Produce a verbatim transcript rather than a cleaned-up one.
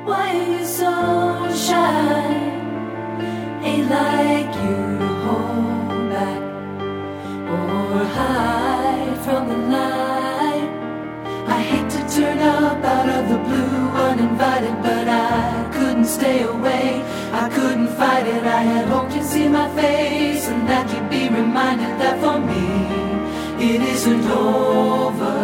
Why are you so shy? Ain't like you to hold back or hide from the light. I hate to turn up out of the blue uninvited, but I couldn't stay away, I couldn't fight it. I had hoped you'd see my face and that you'd be reminded that for me it isn't over.